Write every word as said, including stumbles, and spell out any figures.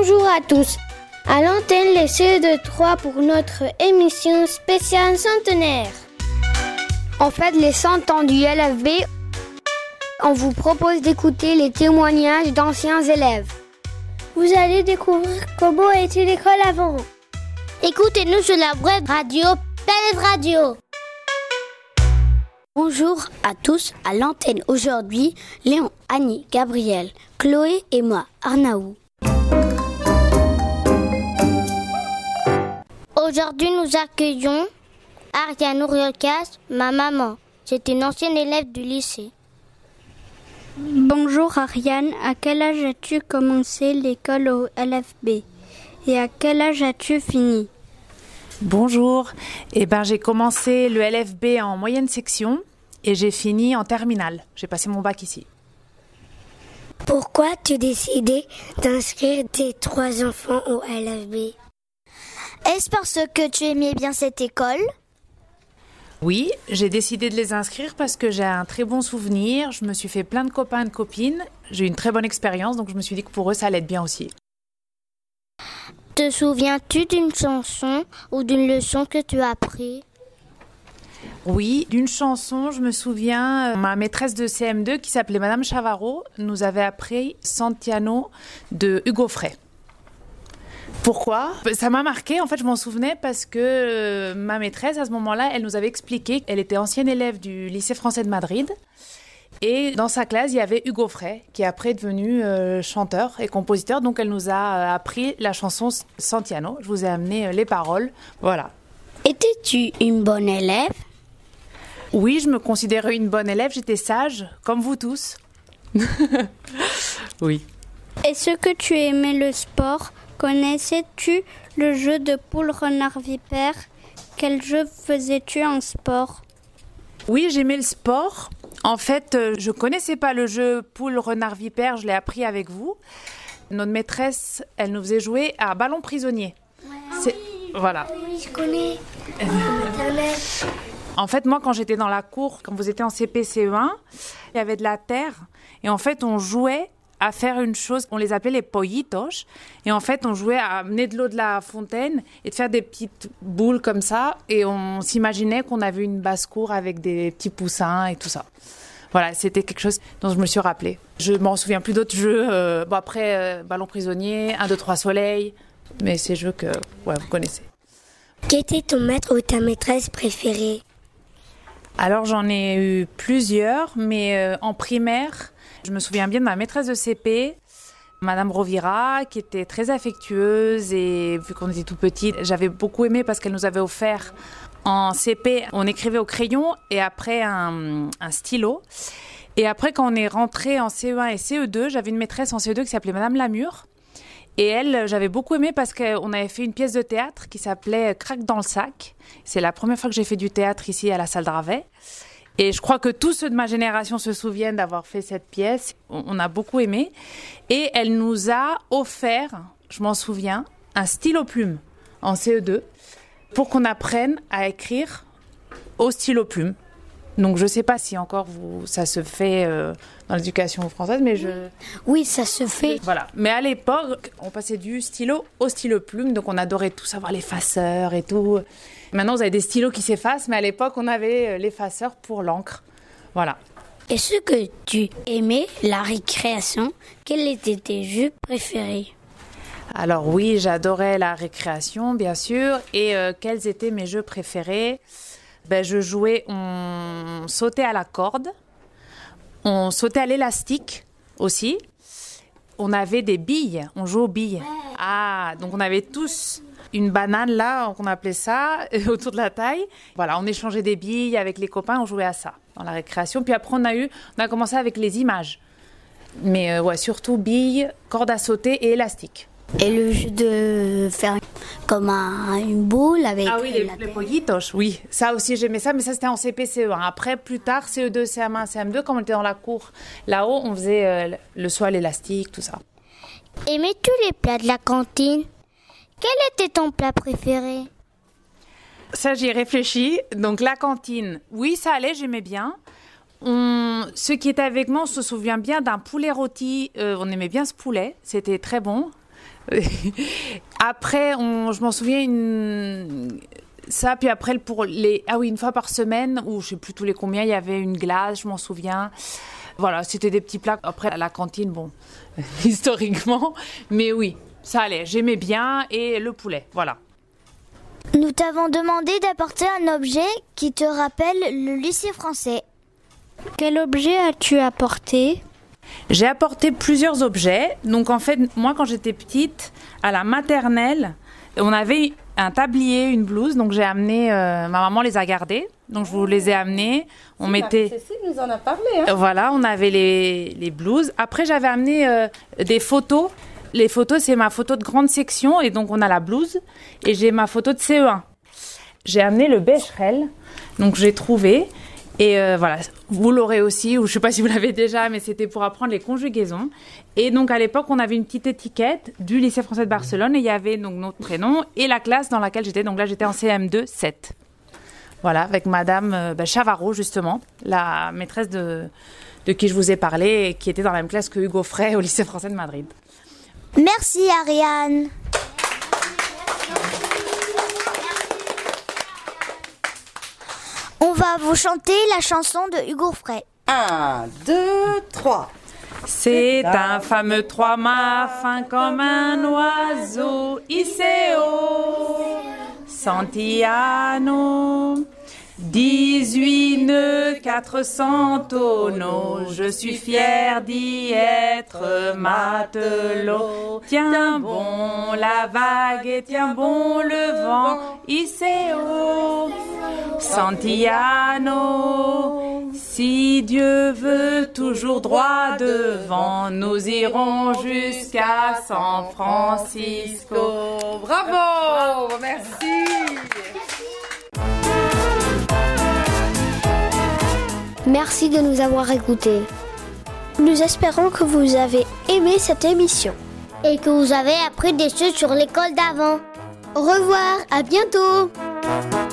Bonjour à tous. À l'antenne, les C E deux trois pour notre émission spéciale centenaire. En fait, les cent ans du L F B, on vous propose d'écouter les témoignages d'anciens élèves. Vous allez découvrir comment était l'école avant. Écoutez-nous sur la web radio P L F Radio. Bonjour à tous, à l'antenne aujourd'hui, Léon, Annie, Gabriel, Chloé et moi, Arnaout. Aujourd'hui, nous accueillons Ariane Ouriolcas, ma maman. C'est une ancienne élève du lycée. Bonjour Ariane, à quel âge as-tu commencé l'école au L F B et à quel âge as-tu fini? Bonjour, eh ben, j'ai commencé le L F B en moyenne section et j'ai fini en terminale. J'ai passé mon bac ici. Pourquoi tu as décidé d'inscrire tes trois enfants au L F B? Est-ce parce que tu aimais bien cette école? Oui, j'ai décidé de les inscrire parce que j'ai un très bon souvenir. Je me suis fait plein de copains et de copines. J'ai eu une très bonne expérience, donc je me suis dit que pour eux, ça allait être bien aussi. Te souviens-tu d'une chanson ou d'une leçon que tu as appris? Oui, d'une chanson, je me souviens, ma maîtresse de C M deux qui s'appelait Madame Chavarot nous avait appris Santiano de Hugo Frey. Pourquoi ? Ça m'a marqué, en fait je m'en souvenais parce que euh, ma maîtresse à ce moment-là, elle nous avait expliqué qu'elle était ancienne élève du lycée français de Madrid et dans sa classe il y avait Hugo Frey qui est après devenu euh, chanteur et compositeur, donc elle nous a euh, appris la chanson Santiano. Je vous ai amené euh, les paroles, voilà. Étais-tu une bonne élève? Oui, je me considérais une bonne élève, j'étais sage, comme vous tous. Oui. Est-ce que tu aimais le sport? Connaissais-tu le jeu de poule renard vipère? Quel jeu faisais-tu en sport? Oui, j'aimais le sport. En fait, je connaissais pas le jeu poule renard vipère, je l'ai appris avec vous. Notre maîtresse, elle nous faisait jouer à ballon prisonnier. Ouais. C'est... Voilà. Oui, je connais. En fait, moi, quand j'étais dans la cour, quand vous étiez en C P C E un, il y avait de la terre et en fait, on jouait à faire une chose, on les appelait les pollitos. Et en fait, on jouait à amener de l'eau de la fontaine et de faire des petites boules comme ça. Et on s'imaginait qu'on avait une basse-cour avec des petits poussins et tout ça. Voilà, c'était quelque chose dont je me suis rappelée. Je m'en souviens plus d'autres jeux. Euh, bon, après, euh, ballon prisonnier, un, deux, trois soleil. Mais ces jeux que ouais, vous connaissez. Qui était ton maître ou ta maîtresse préférée? Alors, j'en ai eu plusieurs, mais euh, en primaire... Je me souviens bien de ma maîtresse de C P, Madame Rovira, qui était très affectueuse et vu qu'on était tout petit, j'avais beaucoup aimé parce qu'elle nous avait offert en C P, on écrivait au crayon et après un, un stylo. Et après, quand on est rentré en C E un et C E deux, j'avais une maîtresse en C E deux qui s'appelait Madame Lamure. Et elle, j'avais beaucoup aimé parce qu'on avait fait une pièce de théâtre qui s'appelait Craque dans le sac. C'est la première fois que j'ai fait du théâtre ici à la salle Dravet. Et je crois que tous ceux de ma génération se souviennent d'avoir fait cette pièce. On a beaucoup aimé. Et elle nous a offert, je m'en souviens, un stylo plume en C E deux pour qu'on apprenne à écrire au stylo plume. Donc je ne sais pas si encore vous, ça se fait euh, dans l'éducation française, mais je... Oui, ça se fait. Voilà. Mais à l'époque, on passait du stylo au stylo plume, donc on adorait tous avoir l'effaceur et tout. Maintenant, vous avez des stylos qui s'effacent, mais à l'époque, on avait l'effaceur pour l'encre. Voilà. Est-ce que tu aimais la récréation? Quels étaient tes jeux préférés? Alors oui, j'adorais la récréation, bien sûr. Et euh, quels étaient mes jeux préférés? Ben, je jouais, on sautait à la corde, on sautait à l'élastique aussi. On avait des billes, on jouait aux billes. Ah, donc on avait tous une banane là, qu'on appelait ça, autour de la taille. Voilà, on échangeait des billes avec les copains, on jouait à ça dans la récréation. Puis après, on a eu, on a commencé avec les images. Mais euh, ouais, surtout billes, corde à sauter et élastique. Et le jeu de faire comme un, une boule avec... Ah oui, les, les pollitos, oui. Ça aussi, j'aimais ça, mais ça, c'était en C P C E un. Après, plus tard, C E deux, C M un, C M deux, quand on était dans la cour, là-haut, on faisait euh, le saut à l'élastique, tout ça. Aimais-tu les plats de la cantine? Quel était ton plat préféré? Ça, j'y ai réfléchi. Donc, la cantine, oui, ça allait, j'aimais bien. On... Ceux qui étaient avec moi, on se souvient bien d'un poulet rôti. Euh, on aimait bien ce poulet, c'était très bon. Après, on, je m'en souviens, une... ça, puis après, pour les... Ah oui, une fois par semaine, ou je sais plus tous les combien, il y avait une glace, je m'en souviens. Voilà, c'était des petits plats. Après, à la cantine, bon, historiquement, mais oui, ça allait. J'aimais bien, et le poulet, voilà. Nous t'avons demandé d'apporter un objet qui te rappelle le lycée français. Quel objet as-tu apporté ? J'ai apporté plusieurs objets. Donc en fait, moi quand j'étais petite, à la maternelle, on avait un tablier, une blouse. Donc j'ai amené, euh, ma maman les a gardés. Donc je vous les ai amenés. On Si, mettait. Cécile nous en a parlé. Hein. Voilà, on avait les, les blouses. Après j'avais amené euh, des photos. Les photos, c'est ma photo de grande section. Et donc on a la blouse. Et j'ai ma photo de C E un. J'ai amené le Becherel. Donc j'ai trouvé. Et euh, voilà, vous l'aurez aussi, ou je ne sais pas si vous l'avez déjà, mais c'était pour apprendre les conjugaisons. Et donc à l'époque, on avait une petite étiquette du lycée français de Barcelone et il y avait donc notre prénom et la classe dans laquelle j'étais. Donc là, j'étais en C M deux sept. Voilà, avec Madame euh, bah, Chavarot, justement, la maîtresse de, de qui je vous ai parlé et qui était dans la même classe que Hugo Frey au lycée français de Madrid. Merci Ariane. On va vous chanter la chanson de Hugo Frey. Un, deux, trois. C'est un fameux trois-mâts fin comme un oiseau, Iseo, Santillano, dix-huit nœuds, quatre cents tonneaux, je suis fier d'y être matelot. Tiens bon la vague et tiens bon le vent, Iseo, Santillano, si Dieu veut toujours droit devant, nous irons jusqu'à San Francisco. Bravo, merci. Merci de nous avoir écoutés. Nous espérons que vous avez aimé cette émission et que vous avez appris des choses sur l'école d'avant. Au revoir, à bientôt.